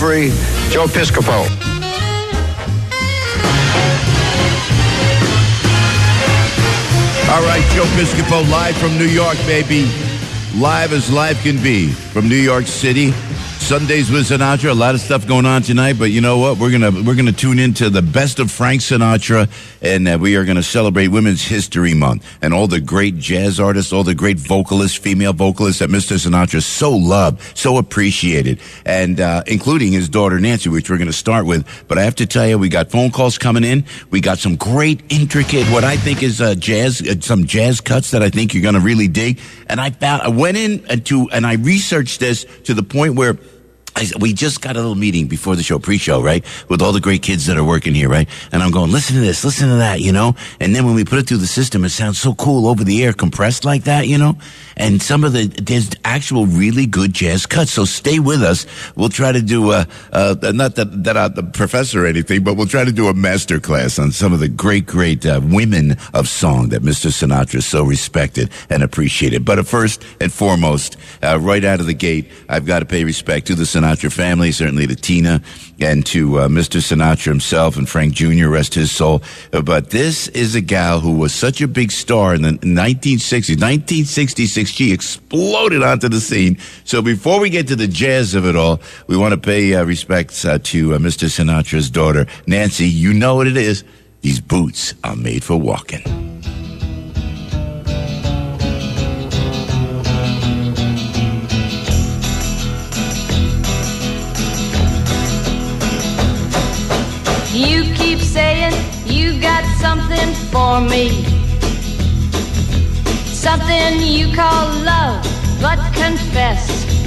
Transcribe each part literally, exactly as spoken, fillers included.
Joe Piscopo. All right, Joe Piscopo live from New York, baby. Live as live can be from New York City. Sundays with Sinatra. A lot of stuff going on tonight, but you know what? We're gonna we're gonna tune into the best of Frank Sinatra, and uh, we are gonna celebrate Women's History Month and all the great jazz artists, all the great vocalists, female vocalists that Mister Sinatra so loved, so appreciated, and uh, including his daughter Nancy, which we're gonna start with. But I have to tell you, we got phone calls coming in. We got some great, intricate, what I think is uh, jazz, uh, some jazz cuts that I think you're gonna really dig. And I found, I went in and to and I researched this to the point where. I, we just got a little meeting before the show, pre-show, right, with all the great kids that are working here, right? And I'm going, listen to this, listen to that, you know? And then when we put it through the system, it sounds so cool over the air, compressed like that, you know? And some of the, there's actual really good jazz cuts. So stay with us. We'll try to do a, uh, not that, that I'm the professor or anything, but we'll try to do a master class on some of the great, great uh, women of song that Mister Sinatra so respected and appreciated. But first and foremost, uh, right out of the gate, I've got to pay respect to the Sinatra family, certainly to Tina and to uh, Mister Sinatra himself and Frank Junior, rest his soul. Uh, but this is a gal who was such a big star in the nineteen sixties. nineteen sixty-six, she exploded onto the scene. So before we get to the jazz of it all, we want to pay uh, respects uh, to uh, Mister Sinatra's daughter, Nancy. You know what it is. These boots are made for walking. You keep saying you got something for me, something you call love, but confess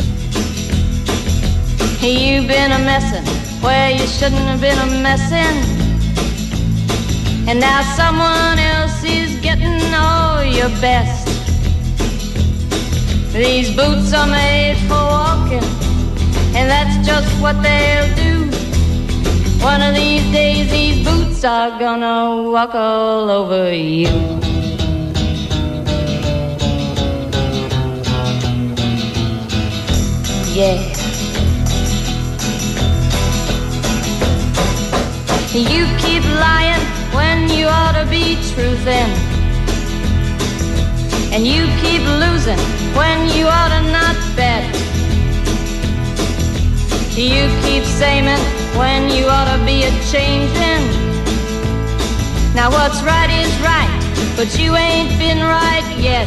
you've been a messin' where you shouldn't have been a messin', and now someone else is getting all your best. These boots are made for walking, and that's just what they'll do. One of these days these boots are gonna walk all over you. Yeah. You keep lying when you ought to be truthin', and you keep losing when you ought to not bet. You keep saying when you ought to be a-changin'. Now what's right is right, but you ain't been right yet.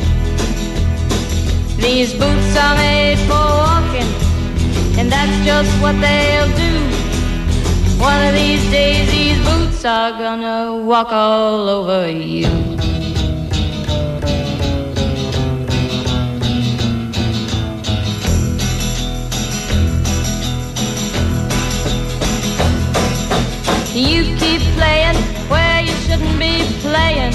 These boots are made for walking, and that's just what they'll do. One of these days these boots are gonna walk all over you. You keep playing where you shouldn't be playing,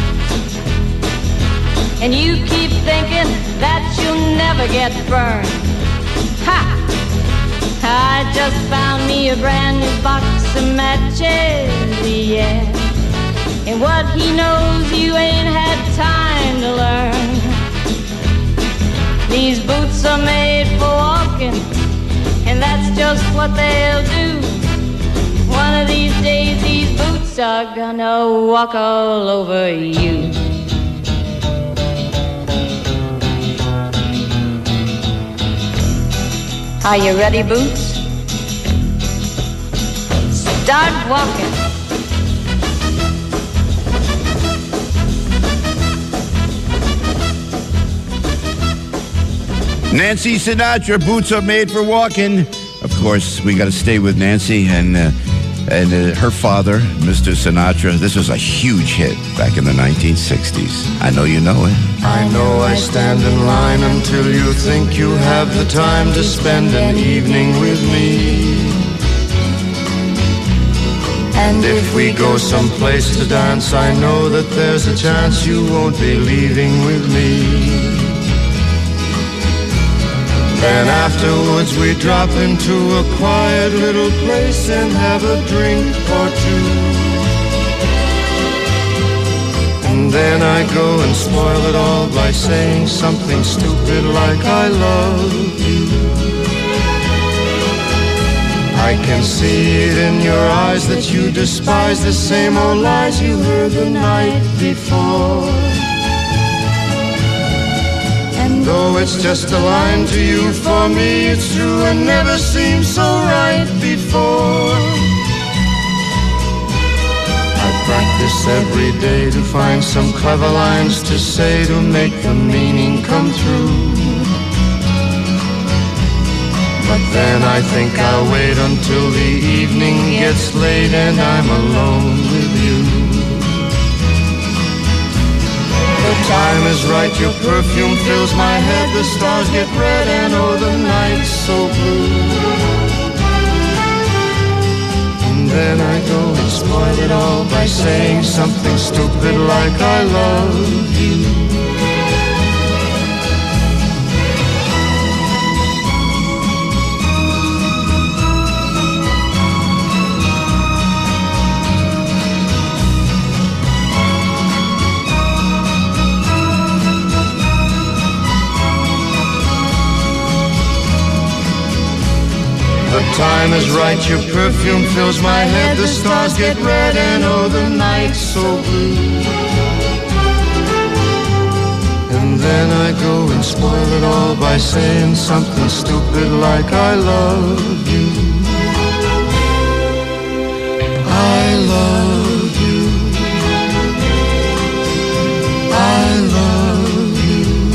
and you keep thinking that you'll never get burned. Ha! I just found me a brand new box of matches, yeah. And what he knows you ain't had time to learn. These boots are made for walking, and that's just what they'll do. One of these days these boots are gonna walk all over you. Are you ready, Boots? Start walking. Nancy Sinatra, boots are made for walking. Of course, we got to stay with Nancy and uh, and uh, her father, Mister Sinatra. This was a huge hit back in the nineteen sixties. I know you know it. I know I stand in line until you think you have the time to spend an evening with me. And if we go someplace to dance, I know that there's a chance you won't be leaving with me. Then afterwards we drop into a quiet little place and have a drink or two. And then I go and spoil it all by saying something stupid like I love you. I can see it in your eyes that you despise the same old lies you heard the night before. And though it's just a line to you, for me it's true and never seemed so right before. I practice every day to find some clever lines to say to make the meaning come true. But then I think I'll wait until the evening gets late and I'm alone with you. The time is right, your perfume fills my head, the stars get red and oh the night's so blue. And then I go and spoil it all by saying something stupid like I love you. The time is right, your perfume fills my head, the stars get red and oh the night's so blue. And then I go and spoil it all by saying something stupid like I love you. I love you. I love you.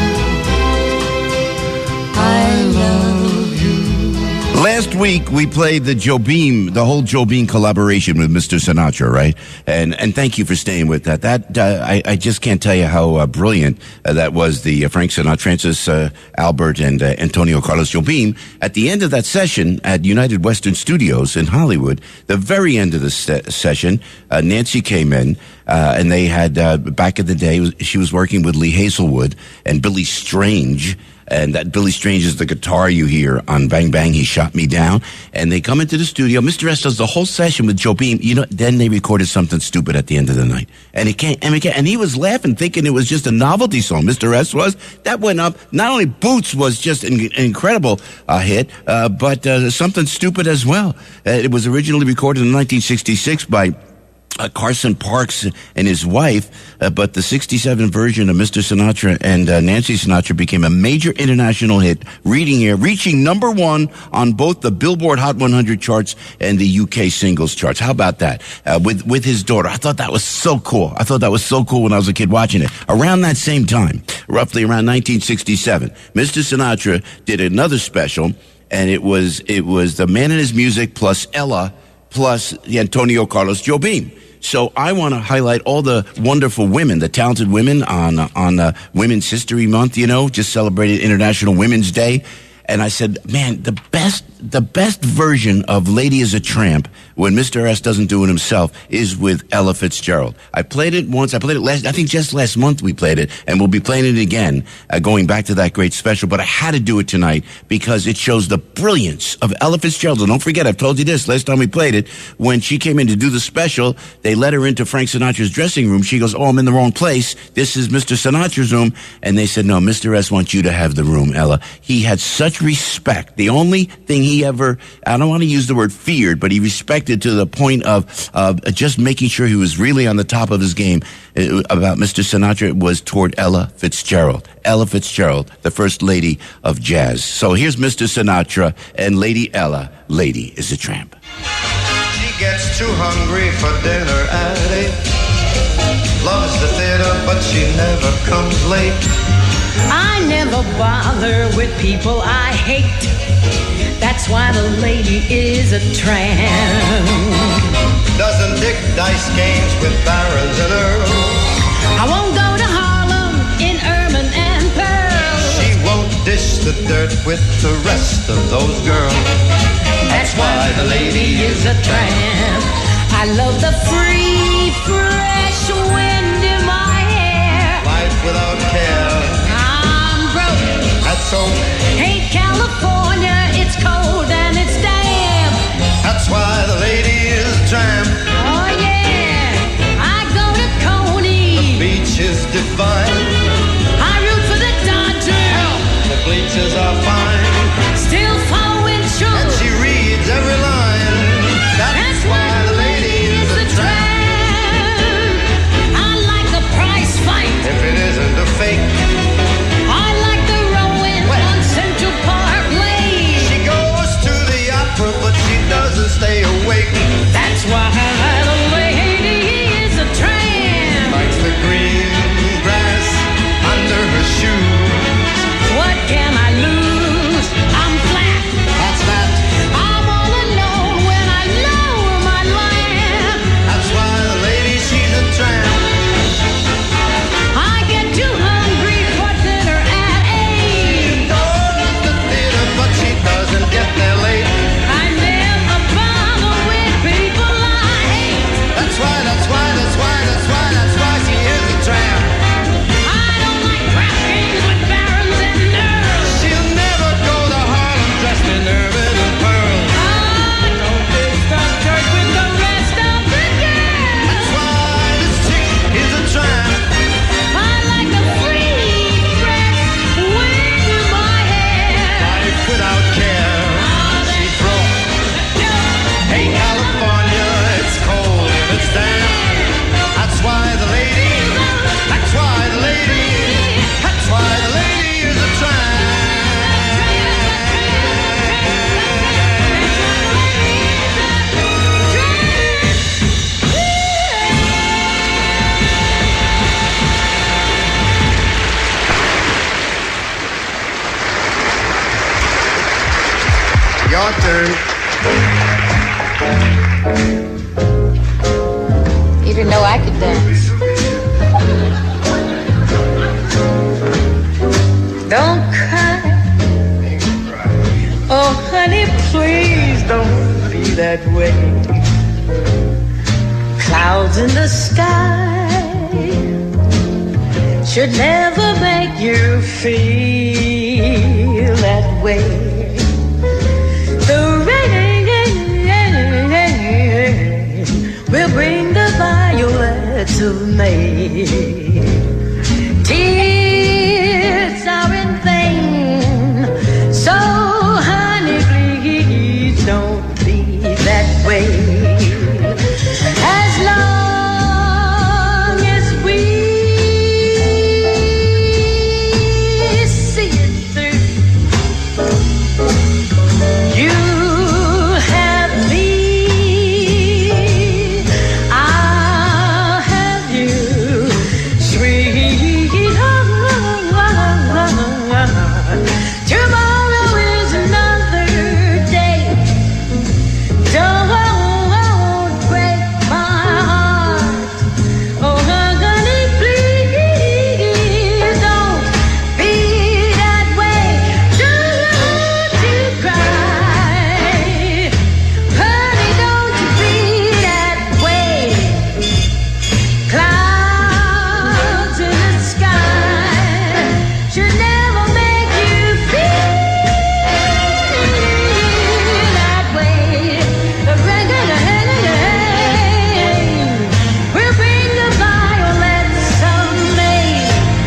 I love you. Last week, we played the Jobim, the whole Jobim collaboration with Mister Sinatra, right? And and thank you for staying with that. That uh, I, I just can't tell you how uh, brilliant uh, that was, the uh, Frank Sinatra, Francis uh, Albert, and uh, Antonio Carlos Jobim. At the end of that session at United Western Studios in Hollywood, the very end of the se- session, uh, Nancy came in, uh, and they had, uh, back in the day, she was working with Lee Hazelwood and Billy Strange. And that Billy Strange is the guitar you hear on Bang Bang, He Shot Me Down. And they come into the studio. Mister S does the whole session with Jobim. You know, then they recorded something stupid at the end of the night. And it can't, and, it can't, and he was laughing, thinking it was just a novelty song. Mister S was. That went up. Not only Boots was just an, an incredible uh, hit, uh, but uh, something stupid as well. Uh, it was originally recorded in nineteen sixty-six by Uh, Carson Parks and his wife, uh, but the sixty-seven version of Mister Sinatra and uh, Nancy Sinatra became a major international hit, reading here, reaching number one on both the Billboard Hot one hundred charts and the U K singles charts. How about that? Uh, with with his daughter. I thought that was so cool. I thought that was so cool when I was a kid watching it. Around that same time, roughly around nineteen sixty-seven, Mister Sinatra did another special, and it was it was The Man and His Music plus Ella plus Antonio Carlos Jobim. So I want to highlight all the wonderful women, the talented women on uh, on uh, Women's History Month, you know, just celebrated International Women's Day. And I said, man, the best the best version of Lady is a Tramp, when Mister S doesn't do it himself, is with Ella Fitzgerald. I played it once. I played it last, I think just last month we played it, and we'll be playing it again, uh, going back to that great special. But I had to do it tonight because it shows the brilliance of Ella Fitzgerald. And don't forget, I've told you this last time we played it, when she came in to do the special, they let her into Frank Sinatra's dressing room. She goes, oh, I'm in the wrong place. This is Mister Sinatra's room. And they said, no, Mister S wants you to have the room, Ella. He had such respect. The only thing he ever, I don't want to use the word feared, but he respected to the point of uh, just making sure he was really on the top of his game uh, about Mister Sinatra was toward Ella Fitzgerald. Ella Fitzgerald, the first lady of jazz. So here's Mister Sinatra and Lady Ella. Lady is a Tramp. She gets too hungry for dinner at eight. Loves the theater, but she never comes late. I never bother with people I hate. That's why the lady is a tramp. Doesn't dig dice games with barons and earls. I won't go to Harlem in ermine and pearl. She won't dish the dirt with the rest of those girls. That's why the lady is a tramp. I love the free, fresh wind in my hair. Life without care. I'm broke. That's so. Hate California, it's cold and it's damp. That's why the lady is a tramp. Oh yeah, I go to Coney. The beach is divine. I root for the Dodgers. The bleachers are fine. Still following true. And she reads every line. that way. Clouds in the sky should never make you feel that way. The rain will bring the violets of May. Tears are in vain, so honey, please don't be that way. As long as we see it through, you have me, I'll have you, sweetheart. Tomorrow is another day. Don't break my heart. Oh, honey, please don't be that way. Don't you cry. Honey, don't you be that way. Clouds in the sky should never make you feel that way. The regular rain will bring the violets of May.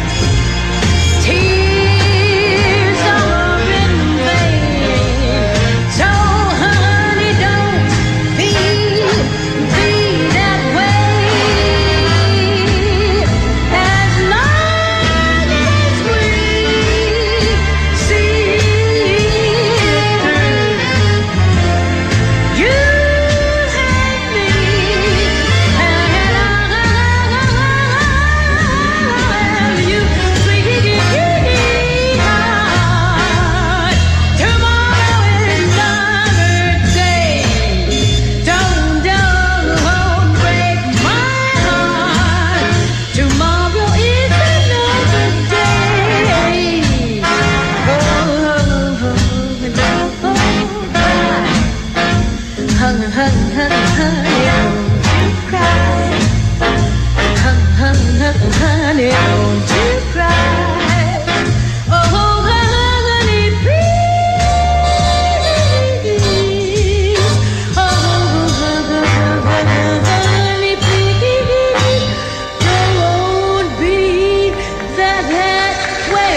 Tears are in vain, so honey, don't be be that way. As long as we see it through, you have me, and I'll have you, sweetheart. Tomorrow is another day. Don't, don't break my heart. Tomorrow is another day. Oh, don't cry. Honey, honey, honey, honey, don't you cry. Honey, honey, honey, honey, don't you cry. Oh, honey, please. Oh, honey, please. Don't be that way.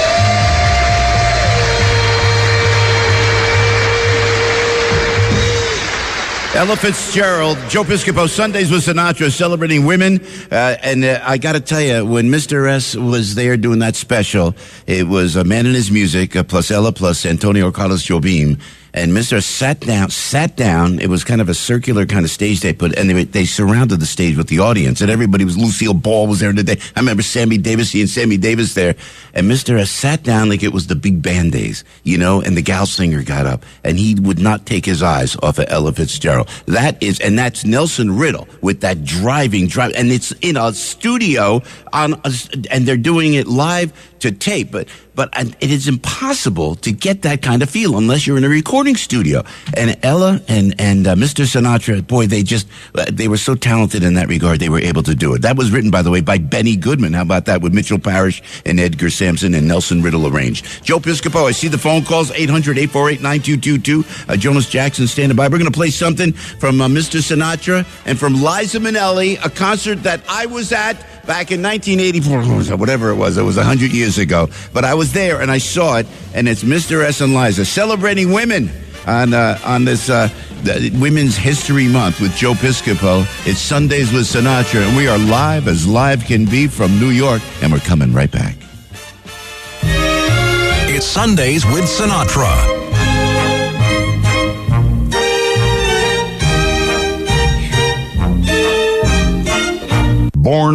Ella Fitzgerald, Joe Piscopo, Sundays with Sinatra, celebrating women. Uh, and uh, I got to tell you, when Mister S was there doing that special, it was A Man and His Music, uh, plus Ella, plus Antonio Carlos Jobim. And Mister S sat down, sat down. It was kind of a circular kind of stage they put, and they, they surrounded the stage with the audience, and everybody was, Lucille Ball was there today. I remember Sammy Davis, seeing Sammy Davis there. And Mister S sat down like it was the big band days, you know, and the gal singer got up, and he would not take his eyes off of Ella Fitzgerald. That is, and that's Nelson Riddle with that driving, drive, and it's in a studio on, a, and they're doing it live to tape, but but it is impossible to get that kind of feel unless you're in a recording studio. And Ella and and uh, Mister Sinatra, boy, they just they were so talented in that regard. They were able to do it. That was written, by the way, by Benny Goodman. How about that, with Mitchell Parrish and Edgar Sampson and Nelson Riddle arranged. Joe Piscopo, I see the phone calls, eight hundred, eight four eight, nine two two two. Uh, Jonas Jackson standing by. We're going to play something from uh, Mister Sinatra and from Liza Minnelli, a concert that I was at back in nineteen eighty-four, whatever it was. It was one hundred years ago. But I was there and I saw it, and it's Mister S and Liza celebrating women on uh, on this uh, Women's History Month with Joe Piscopo. It's Sundays with Sinatra, and we are live as live can be from New York, and we're coming right back. It's Sundays with Sinatra. Born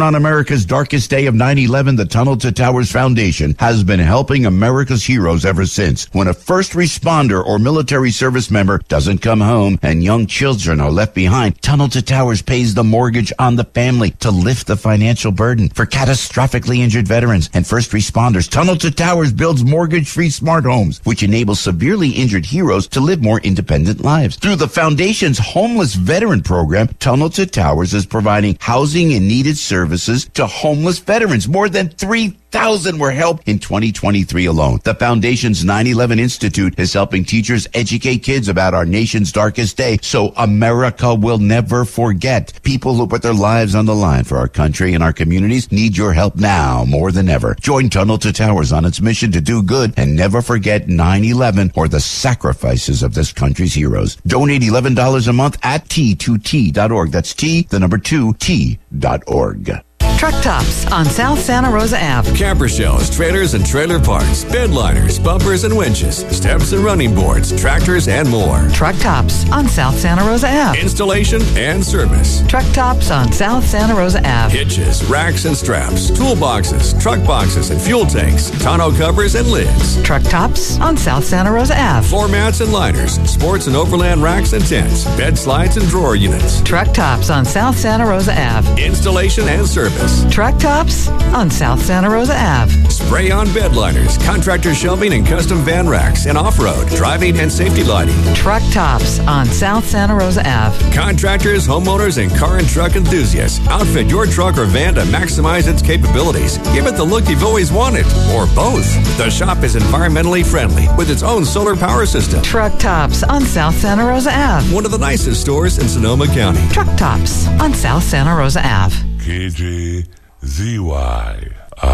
on America's darkest day of nine eleven, the Tunnel to Towers Foundation has been helping America's heroes ever since. When a first responder or military service member doesn't come home and young children are left behind, Tunnel to Towers pays the mortgage on the family to lift the financial burden. For catastrophically injured veterans and first responders, Tunnel to Towers builds mortgage-free smart homes, which enable severely injured heroes to live more independent lives. Through the foundation's homeless veteran program, Tunnel to Towers is providing housing and needed services to homeless veterans. More than three thousand were helped in twenty twenty-three alone. The foundation's nine eleven Institute is helping teachers educate kids about our nation's darkest day so America will never forget. People who put their lives on the line for our country and our communities need your help now more than ever. Join Tunnel to Towers on its mission to do good and never forget nine eleven or the sacrifices of this country's heroes. Donate eleven dollars a month at T two T dot org. That's T, the number two, T dot org. Truck Tops on South Santa Rosa Avenue. Camper shells, trailers and trailer parts, bed liners, bumpers and winches, steps and running boards, tractors and more. Truck Tops on South Santa Rosa Avenue. Installation and service. Truck Tops on South Santa Rosa Avenue. Hitches, racks and straps, toolboxes, truck boxes and fuel tanks, tonneau covers and lids. Truck Tops on South Santa Rosa Avenue. Floor mats and liners, sports and overland racks and tents, bed slides and drawer units. Truck Tops on South Santa Rosa Avenue. Installation and service. Truck Tops on South Santa Rosa Avenue. Spray on bed liners, contractor shelving and custom van racks, and off-road, driving and safety lighting. Truck Tops on South Santa Rosa Avenue. Contractors, homeowners, and car and truck enthusiasts. Outfit your truck or van to maximize its capabilities. Give it the look you've always wanted, or both. The shop is environmentally friendly with its own solar power system. Truck Tops on South Santa Rosa Avenue. One of the nicest stores in Sonoma County. Truck Tops on South Santa Rosa Avenue. K J Z Y.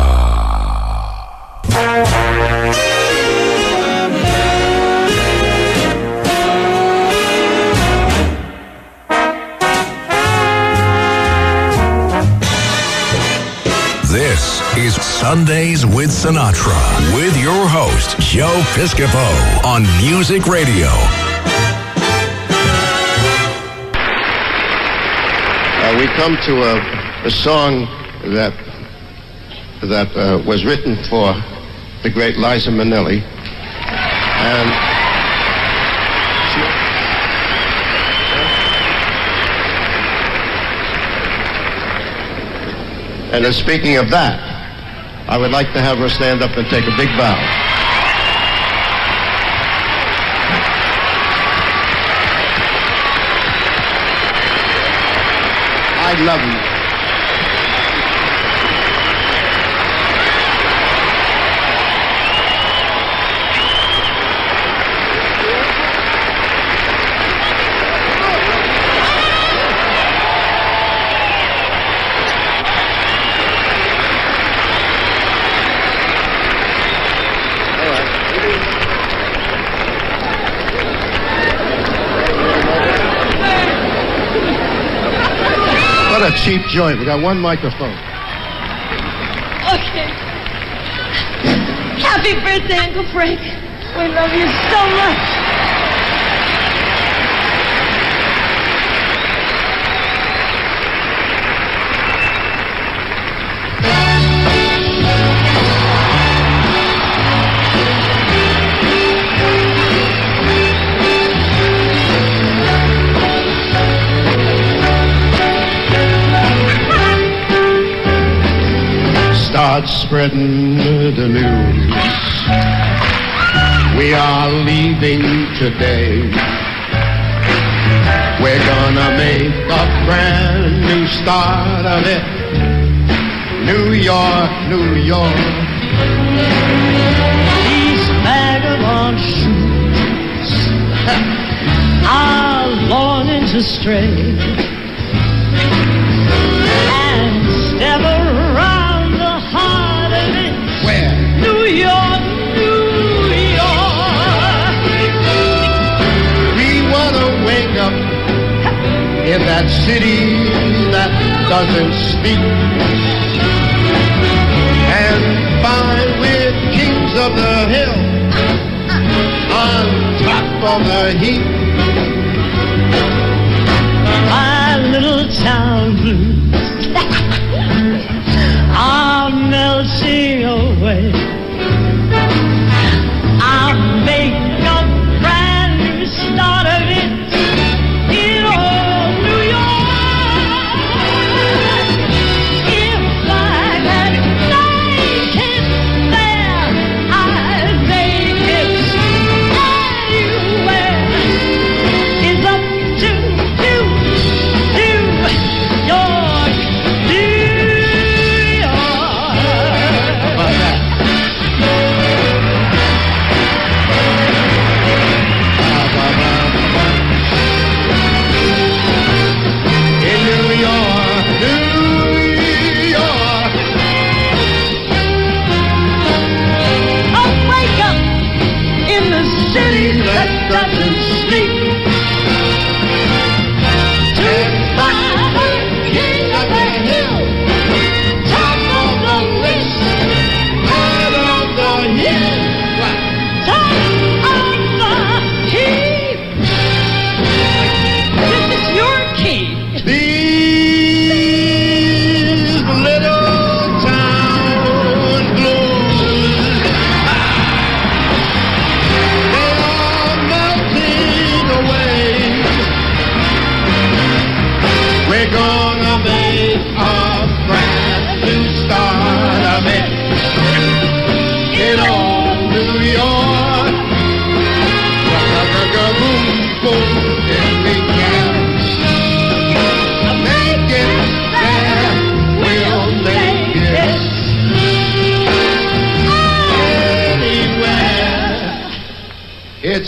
Ah. This is Sundays with Sinatra with your host, Joe Piscopo on Music Radio. Uh, we come to a a song that that uh, was written for the great Liza Minnelli, and and uh, speaking of that, I would like to have her stand up and take a big bow. I love you. What a cheap joint. We got one microphone. Okay. Happy birthday, Uncle Frank. We love you so much. Start spreading the news. We are leaving today. We're gonna make a brand new start of it. New York, New York. These vagabond shoes are longing to stray and step around the heart of it. Where? New York, New York. We wanna wake up in that city that doesn't speak and find we're kings of the hill on top of the heap. My little town blues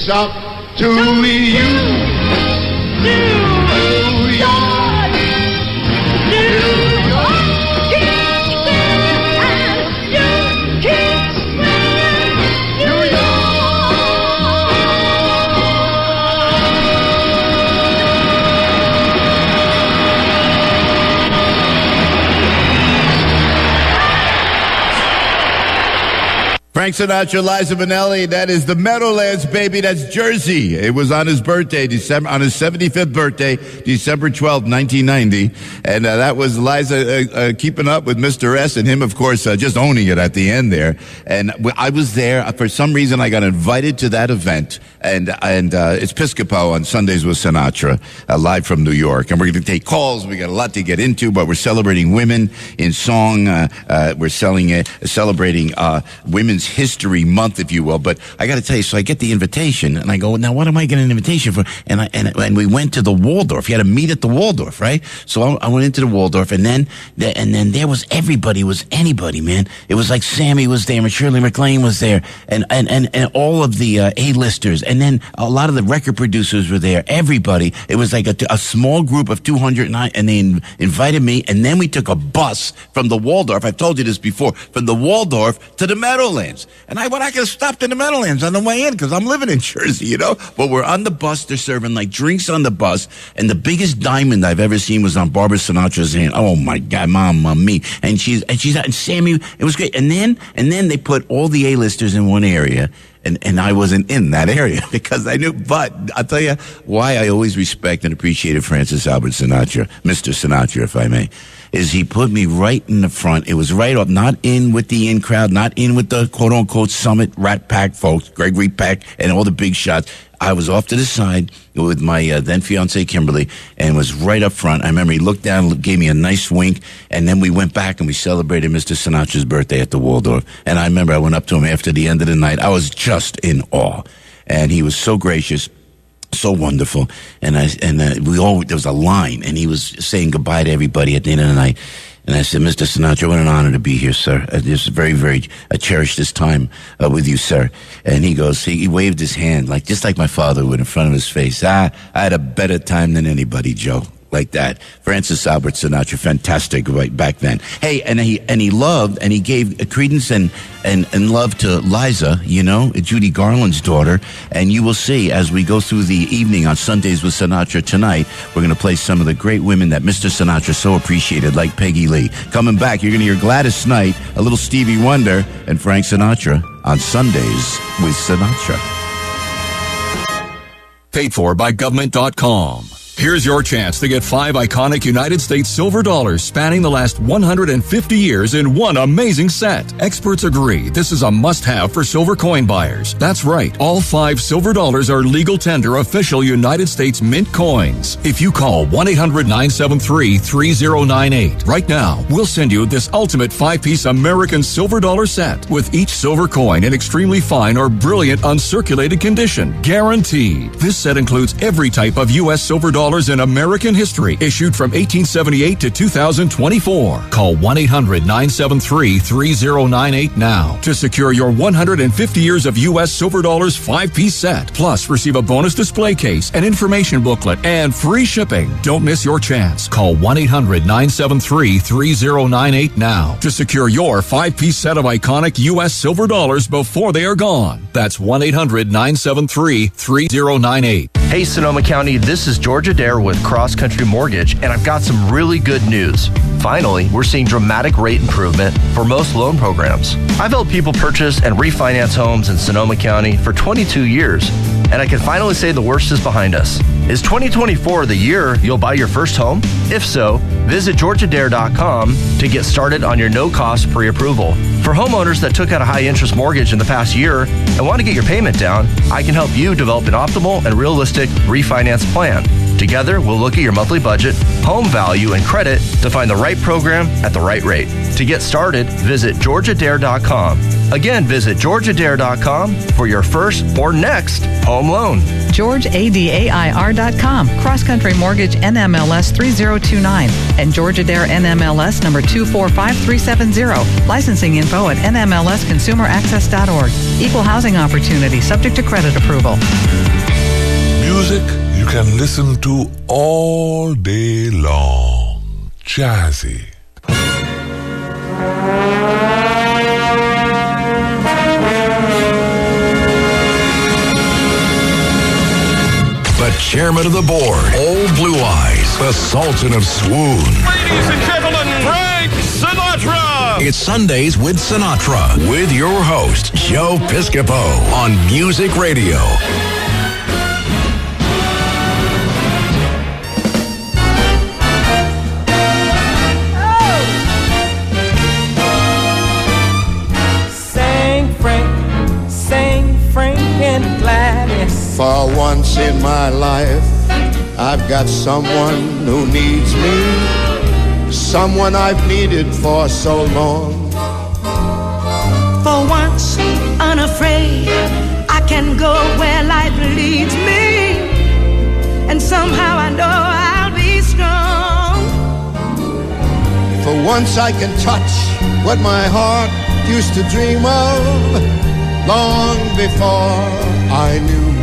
It's up to you. New York, New York, keep singing and you keep swinging, New York. Frank Sinatra, Liza Minnelli, that is the Meadowlands, baby. That's Jersey. It was on his birthday, December, on his seventy-fifth birthday, December twelfth, nineteen ninety. And uh, that was Liza uh, uh, keeping up with Mister S and him, of course, uh, just owning it at the end there. And I was there. For some reason, I got invited to that event. And and uh, it's Piscopo on Sundays with Sinatra, uh, live from New York. And we're going to take calls. We got a lot to get into, but we're celebrating women in song. Uh, uh, we're selling it, celebrating uh, Women's History Month, if you will. But I got to tell you, so I get the invitation, and I go, now what am I getting an invitation for? And I and, and we went to the Waldorf. You had to meet at the Waldorf, right? So I, I went into the Waldorf, and then the, and then there was everybody, was anybody, man. It was like Sammy was there, and Shirley MacLaine was there, and and and, and all of the uh, A-listers, and then a lot of the record producers were there. Everybody. It was like a, a small group of two hundred, and, I, and they in, invited me, and then we took a bus from the Waldorf. I've told you this before, from the Waldorf to the Meadowlands. And I, well, I could have stopped in the Meadowlands on the way in because I'm living in Jersey, you know. But we're on the bus. They're serving like drinks on the bus. And the biggest diamond I've ever seen was on Barbara Sinatra's hand. Oh my God, Mama me. And she's and she's and Sammy. It was great. And then and then they put all the A-listers in one area. And, and I wasn't in that area because I knew, but I'll tell you why I always respect and appreciated Francis Albert Sinatra, Mister Sinatra, if I may, is he put me right in the front. It was right up, not in with the in crowd, not in with the quote unquote Summit Rat Pack folks, Gregory Peck and all the big shots. I was off to the side with my uh, then fiancée Kimberly and was right up front. I remember he looked down, gave me a nice wink, and then we went back and we celebrated Mister Sinatra's birthday at the Waldorf. And I remember I went up to him after the end of the night. I was just in awe. And he was so gracious, so wonderful. And I and uh, we all there was a line, and he was saying goodbye to everybody at the end of the night. And I said, Mister Sinatra, what an honor to be here, sir. Uh, It's very, very, I cherish this time uh, with you, sir. And he goes, he, he waved his hand, like just like my father would in front of his face. Ah, I had a better time than anybody, Joe. Like that. Francis Albert Sinatra, fantastic right back then. Hey, and he and he loved and he gave credence and and and love to Liza, you know, Judy Garland's daughter. And you will see as we go through the evening on Sundays with Sinatra tonight, we're going to play some of the great women that Mister Sinatra so appreciated, like Peggy Lee. Coming back, you're going to hear Gladys Knight, a little Stevie Wonder, and Frank Sinatra on Sundays with Sinatra. Paid for by government dot com. Here's your chance to get five iconic United States silver dollars spanning the last one hundred fifty years in one amazing set. Experts agree this is a must-have for silver coin buyers. That's right, all five silver dollars are legal tender official United States mint coins. If you call one eight hundred nine seven three three zero nine eight right now, we'll send you this ultimate five-piece American silver dollar set with each silver coin in extremely fine or brilliant uncirculated condition. Guaranteed. This set includes every type of U S silver dollar in American history, issued from eighteen seventy-eight to two thousand twenty-four. Call one eight hundred nine seven three three zero nine eight now to secure your one hundred fifty years of U S silver dollars five-piece set. Plus, receive a bonus display case, an information booklet, and free shipping. Don't miss your chance. Call one eight hundred nine seven three three zero nine eight now to secure your five-piece set of iconic U S silver dollars before they are gone. That's one eight hundred nine seven three three zero nine eight. Hey, Sonoma County, this is George Adair with Cross Country Mortgage, and I've got some really good news. Finally, we're seeing dramatic rate improvement for most loan programs. I've helped people purchase and refinance homes in Sonoma County for twenty-two years, and I can finally say the worst is behind us. Is twenty twenty-four the year you'll buy your first home? If so, visit george adair dot com to get started on your no-cost pre-approval. For homeowners that took out a high-interest mortgage in the past year and want to get your payment down, I can help you develop an optimal and realistic refinance plan. Together, we'll look at your monthly budget, home value, and credit to find the right program at the right rate. To get started, visit georgia dare dot com. Again, visit georgia dare dot com for your first or next home loan. George A D A I R dot com, Cross Country Mortgage N M L S three zero two nine, and Georgia Dare N M L S number two four five three seven zero. Licensing info at N M L S consumer access dot org. Equal housing opportunity subject to credit approval. Music you can listen to all day long. Jazzy. The chairman of the board, Old Blue Eyes, the Sultan of Swoon. Ladies and gentlemen, Frank Sinatra! It's Sundays with Sinatra, with your host, Joe Piscopo, on Music Radio. Sing Frank, sing Frank and Gladys. For once in my life, I've got someone who needs me, someone I've needed for so long. For once, unafraid, I can go where life leads me, and somehow I know I'll be strong. For once I can touch what my heart used to dream of long before I knew.